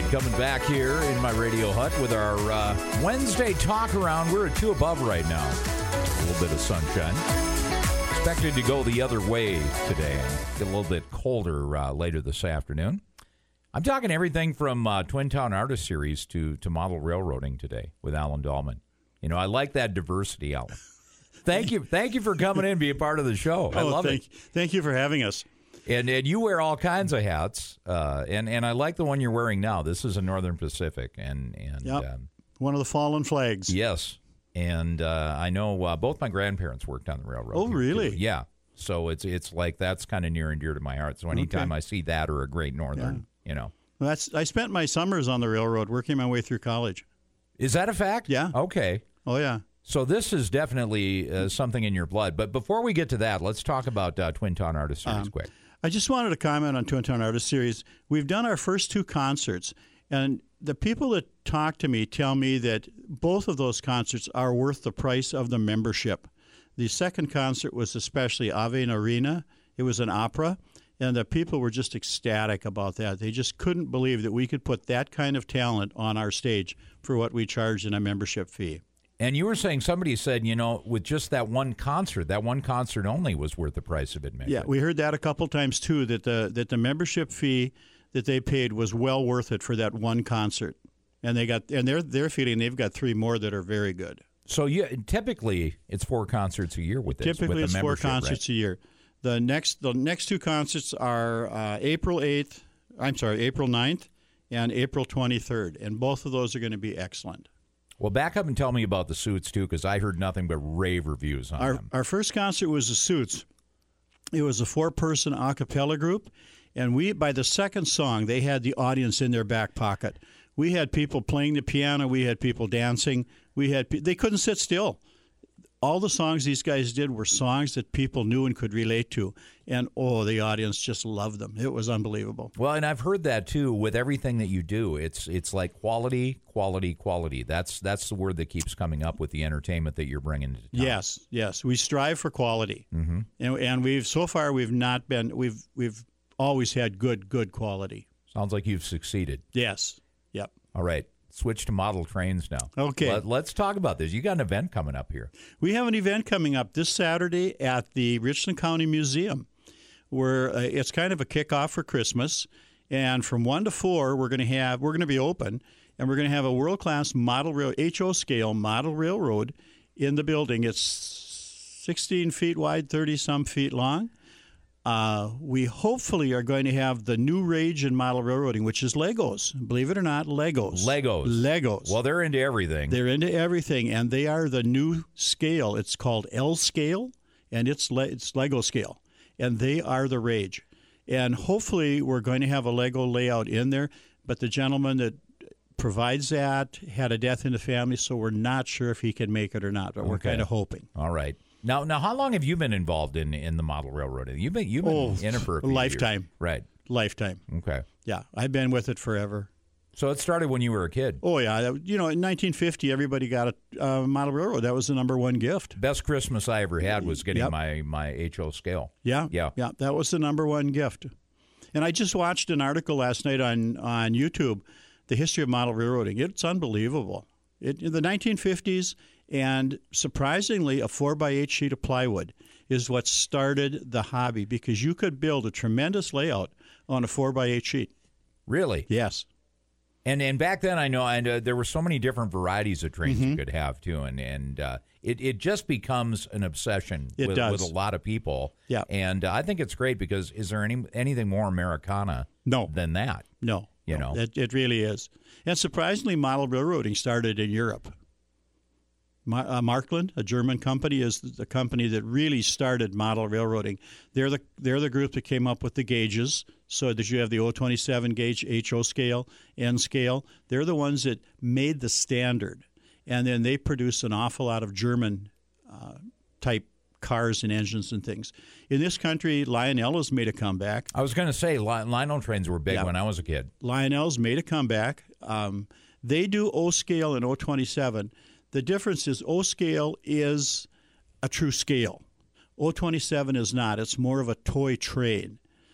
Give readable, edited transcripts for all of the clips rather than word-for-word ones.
coming back here in my radio hut with our Wednesday talk around. We're at 2 above right now. A little bit of sunshine. Expected to go the other way today and get a little bit colder later this afternoon. I'm talking everything from Twin Town Artist Series to model railroading today with Alan Dahlman. You know, I like that diversity, Alan. Thank you for coming in and being part of the show. I love it. Thank you for having us. And you wear all kinds of hats, and I like the one you're wearing now. This is a Northern Pacific, and yep. One of the fallen flags. Yes, and I know both my grandparents worked on the railroad. Oh, really? Too. Yeah. So it's like that's kind of near and dear to my heart. So anytime I see that or a Great Northern, you know, well, I spent my summers on the railroad working my way through college. Is that a fact? Yeah. Okay. Oh yeah. So this is definitely something in your blood. But before we get to that, let's talk about Twin Town Artist Series quick. I just wanted to comment on Twin Town Artist Series. We've done our first 2 concerts, and the people that talk to me tell me that both of those concerts are worth the price of the membership. The second concert was especially Ave Narina. It was an opera, and the people were just ecstatic about that. They just couldn't believe that we could put that kind of talent on our stage for what we charged in a membership fee. And you were saying, somebody said, you know, with just that one concert only was worth the price of admission. Yeah, we heard that a couple times too, that the membership fee that they paid was well worth it for that one concert. And they're feeling they've got 3 more that are very good. So typically it's 4 concerts a year with this. Typically with it's 4 concerts a year. The next 2 concerts are April 9th and April 23rd, and both of those are going to be excellent. Well, back up and tell me about the Suits, too, because I heard nothing but rave reviews on them. Our first concert was the Suits. It was a 4-person a cappella group, and by the second song, they had the audience in their back pocket. We had people playing the piano. We had people dancing. They couldn't sit still. All the songs these guys did were songs that people knew and could relate to. And, the audience just loved them. It was unbelievable. Well, and I've heard that, too, with everything that you do. It's like quality, quality, quality. That's the word that keeps coming up with the entertainment that you're bringing to town. Yes. We strive for quality. Mm-hmm. And we've always had good quality. Sounds like you've succeeded. Yes. Yep. All right. Switch to model trains now. Okay. Let's talk about this. You got an event coming up here. We have an event coming up this Saturday at the Richland County Museum, where it's kind of a kickoff for Christmas. And from 1 to 4, we're going to be open, and we're going to have a world-class model rail, HO scale model railroad in the building. It's 16 feet wide, 30-some feet long. We hopefully are going to have the new rage in model railroading, which is Legos. Believe it or not, Legos. Legos. Well, they're into everything. And they are the new scale. It's called L scale, and it's Lego scale, and they are the rage. And hopefully we're going to have a Lego layout in there, but the gentleman that provides that had a death in the family, so we're not sure if he can make it or not, but we're kind of hoping. All right. Now, how long have you been involved in the model railroading? You've been in it for a few lifetime. Years. Right. Lifetime. Okay. Yeah, I've been with it forever. So it started when you were a kid. Oh, yeah. In 1950, everybody got a model railroad. That was the number one gift. Best Christmas I ever had was getting my HO scale. Yeah. That was the number one gift. And I just watched an article last night on YouTube, The History of Model Railroading. It's unbelievable. In the 1950s, and surprisingly, a 4x8 sheet of plywood is what started the hobby, because you could build a tremendous layout on a 4x8 sheet. Really? Yes. And back then, I know, and there were so many different varieties of trains you could have, too. And it just becomes an obsession with a lot of people. Yeah. And I think it's great, because is there anything more Americana than that? No. You know? It really is. And surprisingly, model railroading started in Europe. Markland, a German company, is the company that really started model railroading. They're the group that came up with the gauges, so that you have the 027 gauge, HO scale, N scale. They're the ones that made the standard, and then they produce an awful lot of German type cars and engines and things. In this country, Lionel has made a comeback. I was going to say Lionel trains were big when I was a kid. Lionel's made a comeback. They do O scale and 027. The difference is O scale is a true scale. 027 is not. It's more of a toy train.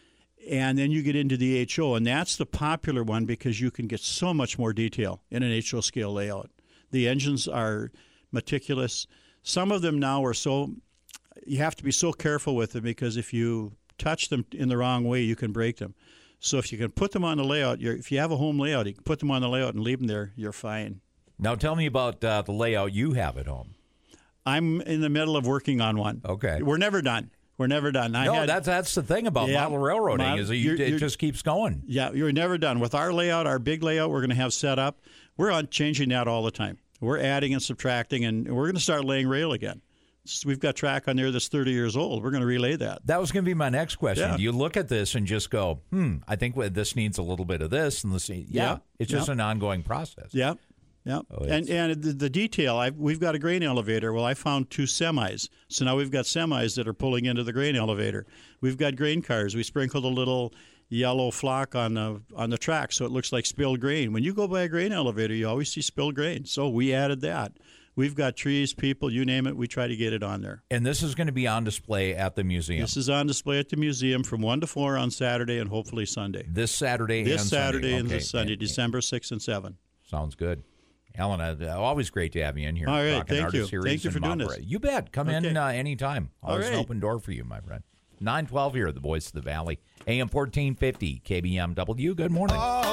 And then you get into the HO, and that's the popular one because you can get so much more detail in an HO scale layout. The engines are meticulous. Some of them now are you have to be so careful with them because if you touch them in the wrong way, you can break them. So if you can put them on the layout, if you have a home layout, you can put them on the layout and leave them there, you're fine. Now tell me about the layout you have at home. I'm in the middle of working on one. Okay. We're never done. That's the thing about model railroading is it just keeps going. Yeah, you're never done. With our layout, our big layout we're going to have set up, we're on changing that all the time. We're adding and subtracting, and we're going to start laying rail again. We've got track on there that's 30 years old. We're going to relay that. That was going to be my next question. Yeah. Do you look at this and just go, I think this needs a little bit of this and this? It's just an ongoing process. Yeah. Yeah, and the detail, we've got a grain elevator. Well, I found 2 semis. So now we've got semis that are pulling into the grain elevator. We've got grain cars. We sprinkled a little yellow flock on the track so it looks like spilled grain. When you go by a grain elevator, you always see spilled grain. So we added that. We've got trees, people, you name it, we try to get it on there. And this is going to be on display at the museum. This is on display at the museum from 1 to 4 on Saturday and hopefully Sunday. This Saturday and Sunday. Okay. This Sunday, December 6 and 7. Sounds good. Alan, always great to have you in here. All right, thank you. Series Thank you for doing this. You bet. Come in anytime. Always an open door for you, my friend. 912 here at the Voice of the Valley. AM 1450, KBMW. Good morning.